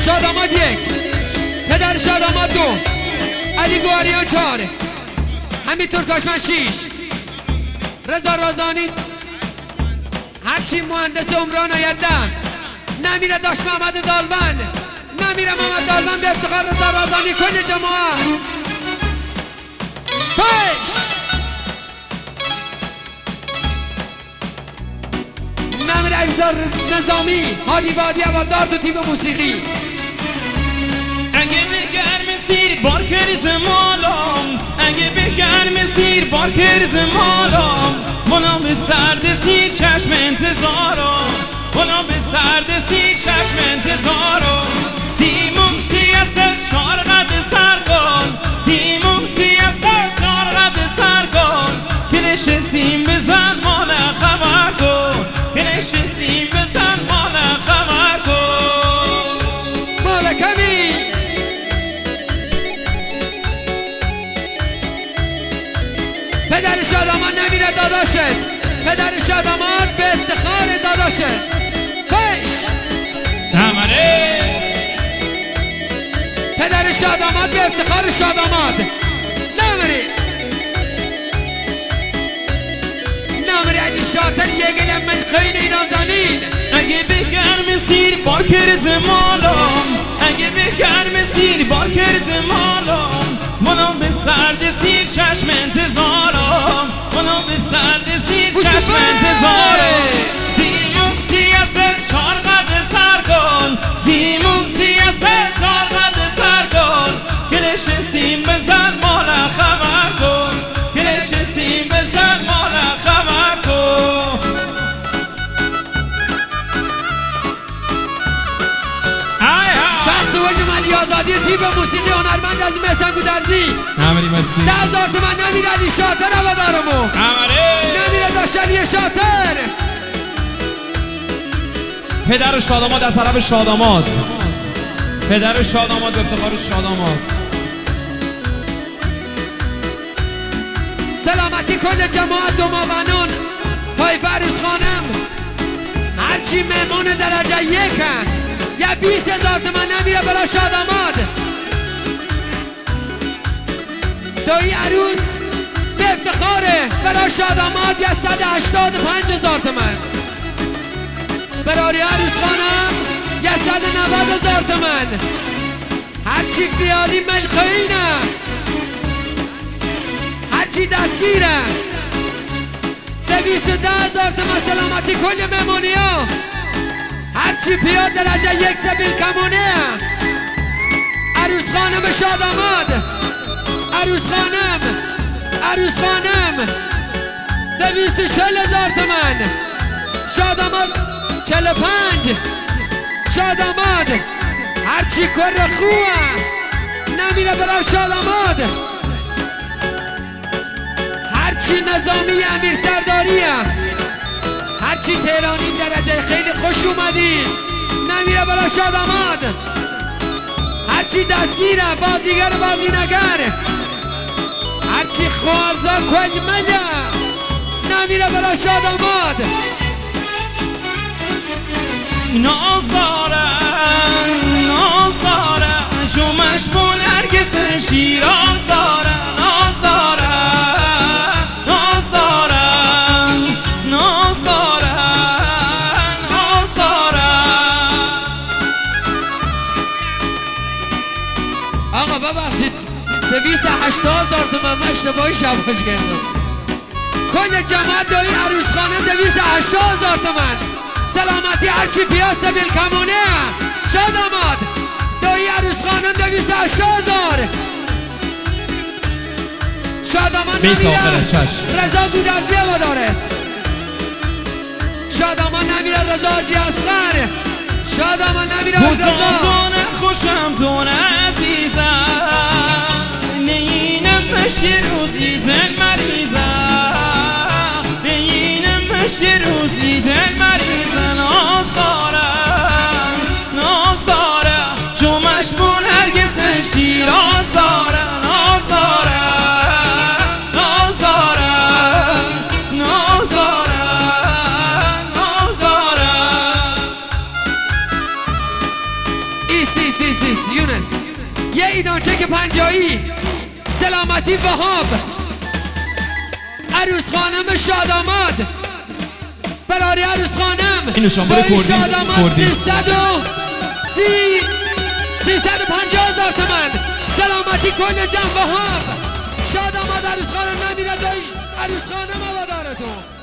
شاداماد 1، پدر شاداماد 2، علی گواریان 4، حمید ترکاشمن 6، رضا رازانی هرچی مهندس عمران آید 10، نمیره داشت محمد دالبن، نمیره محمد دالبن به افتخار رضا رازانی کل جماعت. پیش نمیره اجزار نظامی هادی وادی هوادار دو تیم موسیقی. اگه بگرم سیر بار کرز مالام، اگه بگرم سیر بار کرز مالام، منو به سرد سیر چشم انتظارم، منو به سرد سیر چشم انتظارم. تیمون تیست شارقد سرگان، تیمون تیست شارقد سرگان، کلش سیم بزن مال خبر کن، کلش سیم بزن مال خبر کن. مال کمی پدر شادامان نمیره داداشت، پدر شادامان به افتخار داداشت. پیش تمره پدر شاداماد به افتخار شاداماد. نمیری علی شاطر یگل من خیلی ایران زمین. اگه بگرم سیر بار کرز مالام، اگه بگرم سیر بار کرز مالام، منو به سرد سیر چشم انتظارم، منو به سرد سیر چشم انتظارم. تیمون تیست چارقد سرگان، تیمون تیست چارقد سرگان، کلش سیم بزن مال خبر کن، کلش سیم بزن مال خبر کن. شخص وجه ملی آزادی تیم موسیقی هنرمند از محسن گودرزی. نمیری مسی 10,000 تومن نمیره علی شاطر هوادارمو، نمیره داشت علی شاطر. پدر شاداماد از طرف شاداماد، پدر شاداماد به افتخار شاداماد. سلامتی کل جماعت دوماونون طایفه عروس خانم هرچی مهمان درجه 1 یا 20,000 تومن نمیره برای شاداماد. دوی عروس به افتخاره برای شاداماد یا 185,000 تومن، برای عروس خانم یا 190,000 تومن. هرچی بیادی ملخینه، هرچی دستگیره 210,000 تومن. سلامتی کل مهمونی ها هرچی پیاد درجه 1 سبیل کمونه. عروس خانم شاداماد، عروس خانم، عروس خانم 240,000 تومن. شاداماد 45، شاداماد هرچی کر خوبه نمیره برای شاداماد. هرچی نظامی امیر سرداریه، هرچی تهرانی درجه خیلی خوش اومدی نمیره برای شاداماد. هرچی دستگیره بازیگر بازینگر، هرچی خوازا کلمده نمیره برای شاداماد. نازاره نازاره جمعش بول هرگز شیرازاره، نازاره نازاره نازاره نازاره. آقا ببخشید 280,000 تومن من اشتباهی شباش کردم. کل جماعت دایی عروس خانه 280,000 تومن. سلامتی هرچی پیاس بیل کمونه. شاداماد دایی عروس خانه 280,000. شادامان نمیره رضا گودرزی هواداره، شادامان نمیره رضا حاجی اصغر، شادامان نمیره رضا خوشم دون عزیزم، نینم بشی روزی دل مریضم، نینم بشی روزی دل مریضم. نازدارم نازدارم جمعش بون هرگز شیرازدارم، نازدارم نازدارم نازدارم نازدارم. ایسی میدانچه که پنجایی سلامتی وهاب عروس خانم شاداماد برای عروس خانم اینو شامل کردیم شاداماد 350,000 تومن سلامتی کل جمع وهاب شاداماد عروس خانم نمیره دایش عروس خانم آبادارتون